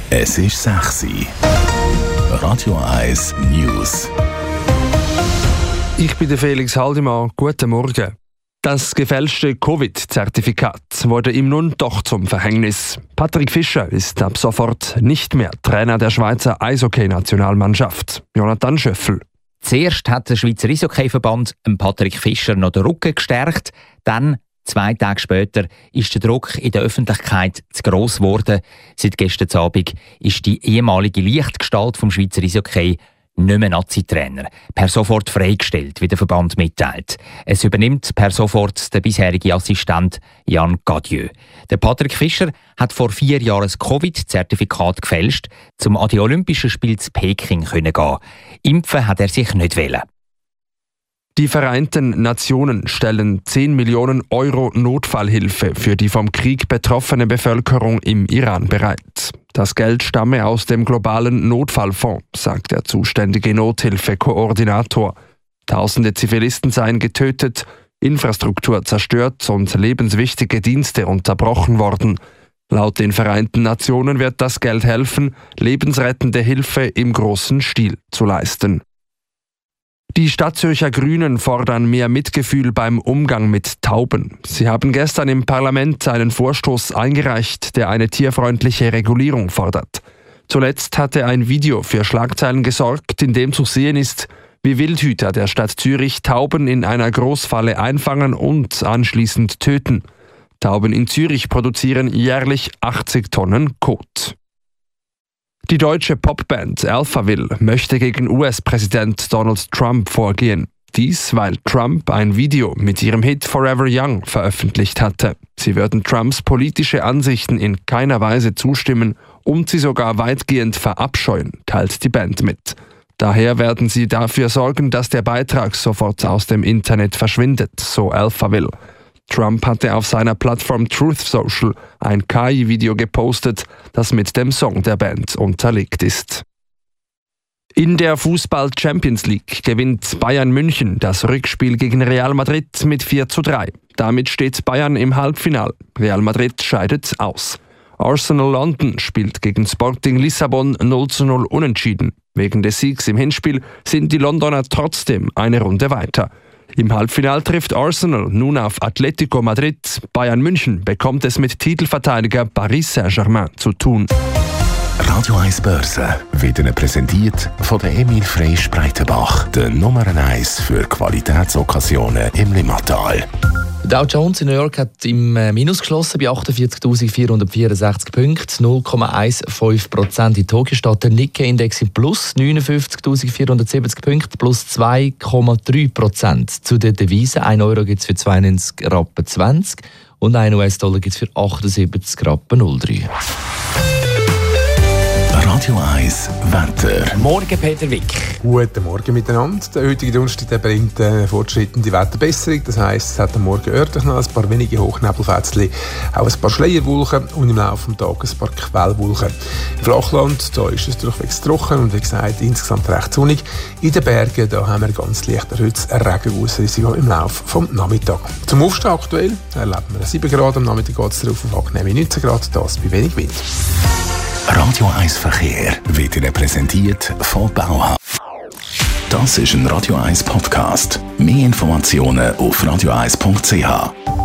Es ist 6 Uhr. Radio 1 News. Ich bin der Felix Haldimann. Guten Morgen. Das gefälschte Covid-Zertifikat wurde ihm nun doch zum Verhängnis. Patrick Fischer ist ab sofort nicht mehr Trainer der Schweizer Eishockey-Nationalmannschaft. Jonathan Schöffel. Zuerst hat der Schweizer Eishockey-Verband Patrick Fischer noch den Rücken gestärkt. Dann, 2 Tage später, ist der Druck in der Öffentlichkeit zu gross geworden. Seit gestern Abend ist die ehemalige Lichtgestalt vom Schweizer Eishockey nicht mehr Nazi-Trainer. Per sofort freigestellt, wie der Verband mitteilt. Es übernimmt per sofort der bisherige Assistent Jan Gadieu. Der Patrick Fischer hat vor 4 Jahren ein Covid-Zertifikat gefälscht, um an die Olympischen Spiele zu Peking zu gehen. Impfen hat er sich nicht wollen. Die Vereinten Nationen stellen 10 Millionen Euro Notfallhilfe für die vom Krieg betroffene Bevölkerung im Iran bereit. Das Geld stamme aus dem globalen Notfallfonds, sagt der zuständige Nothilfekoordinator. Tausende Zivilisten seien getötet, Infrastruktur zerstört und lebenswichtige Dienste unterbrochen worden. Laut den Vereinten Nationen wird das Geld helfen, lebensrettende Hilfe im großen Stil zu leisten. Die Stadtzürcher Grünen fordern mehr Mitgefühl beim Umgang mit Tauben. Sie haben gestern im Parlament einen Vorstoß eingereicht, der eine tierfreundliche Regulierung fordert. Zuletzt hatte ein Video für Schlagzeilen gesorgt, in dem zu sehen ist, wie Wildhüter der Stadt Zürich Tauben in einer Großfalle einfangen und anschließend töten. Tauben in Zürich produzieren jährlich 80 Tonnen Kot. Die deutsche Popband Alphaville möchte gegen US-Präsident Donald Trump vorgehen. Dies, weil Trump ein Video mit ihrem Hit Forever Young veröffentlicht hatte. Sie würden Trumps politische Ansichten in keiner Weise zustimmen und sie sogar weitgehend verabscheuen, teilt die Band mit. Daher werden sie dafür sorgen, dass der Beitrag sofort aus dem Internet verschwindet, so Alphaville. Trump hatte auf seiner Plattform Truth Social ein KI-Video gepostet, das mit dem Song der Band unterlegt ist. In der Fußball-Champions League gewinnt Bayern München das Rückspiel gegen Real Madrid mit 4:3. Damit steht Bayern im Halbfinale. Real Madrid scheidet aus. Arsenal London spielt gegen Sporting Lissabon 0:0 unentschieden. Wegen des Siegs im Hinspiel sind die Londoner trotzdem eine Runde weiter. Im Halbfinale trifft Arsenal nun auf Atletico Madrid. Bayern München bekommt es mit Titelverteidiger Paris Saint-Germain zu tun. Radio 1 Börse wird Ihnen präsentiert von der Emil Freysch Breitenbach, der Nummer 1 für Qualitätsokkasionen im Limmatal. Der Dow Jones in New York hat im Minus geschlossen bei 48.464 Punkten, 0,15%. In Tokio steht der Nikkei-Index im Plus, 59.470 Punkte, plus 2,3%. Zu den Devisen, 1 Euro gibt es für 92,20 Rappen und 1 US-Dollar gibt es für 78,03 Rappen. Radio 1 Wetter. Morgen, Peter Wick. Guten Morgen miteinander. Der heutige Donnerstag bringt eine fortschreitende Wetterbesserung. Das heisst, es hat am Morgen örtlich noch ein paar wenige Hochnebelfätzchen, auch ein paar Schleierwolken und im Laufe des Tages ein paar Quellwolken. Im Flachland da ist es durchwegs trocken und wie gesagt insgesamt recht sonnig. In den Bergen da haben wir ganz leicht erhöhtes Regenausrisiko im Laufe des Nachmittags. Zum Aufstehen aktuell erleben wir 7 Grad, am Nachmittag geht es darauf auf angenehme 19 Grad, das bei wenig Wind. Radio 1 Verkehr wird Ihnen präsentiert von Bauhaus. Das ist ein Radio 1 Podcast. Mehr Informationen auf radio1.ch.